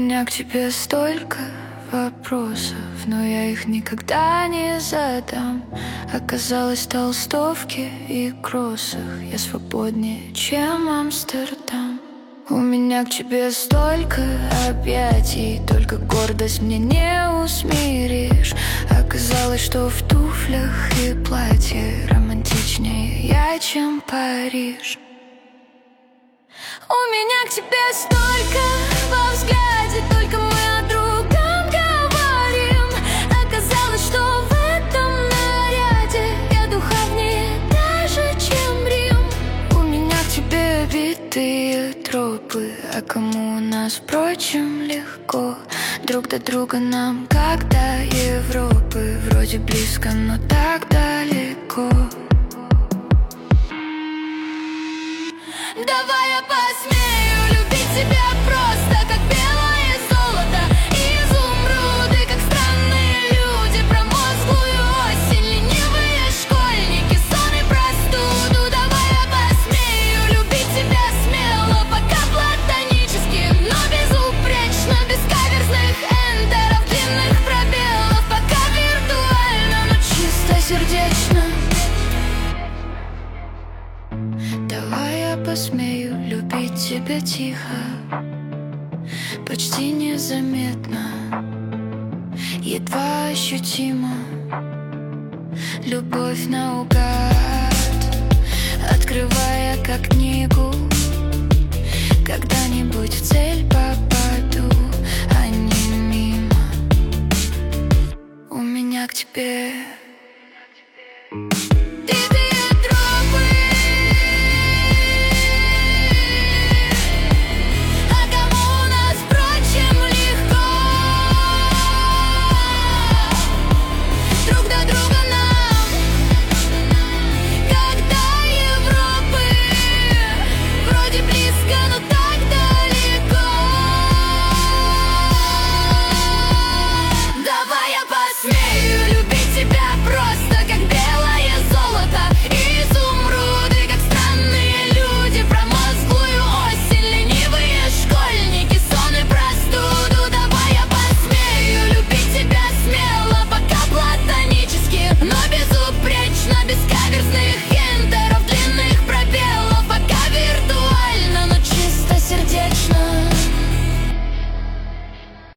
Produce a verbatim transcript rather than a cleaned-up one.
меня к тебе столько вопросов, но я их никогда не задам. Оказалось, в толстовке и кроссах я свободнее, чем Амстердам. У меня к тебе столько объятий, только гордость мне не усмиришь. Оказалось, что в туфлях и платье романтичнее я, чем Париж. У меня к тебе столько во взгляде, только мы о другом говорим. Оказалось, что в этом наряде я духовнее даже, чем Рим. У меня к тебе битые тропы, а кому у нас, впрочем, легко. Друг до друга нам, как до Европы. Вроде близко, но так далеко. Давай я посмею любить тебя просто, как белое золото и изумруды, как странные люди, промозглую осень, ленивые школьники, сон и простуду. Давай я посмею любить тебя смело, пока платонически, но безупречно, без каверзных энтеров, длинных пробелов, пока виртуально, но чисто сердечно. Давай я посмею любить тебя тихо, почти незаметно, едва ощутимо. Любовь наугад, открывая как книгу, когда-нибудь в цель попасть.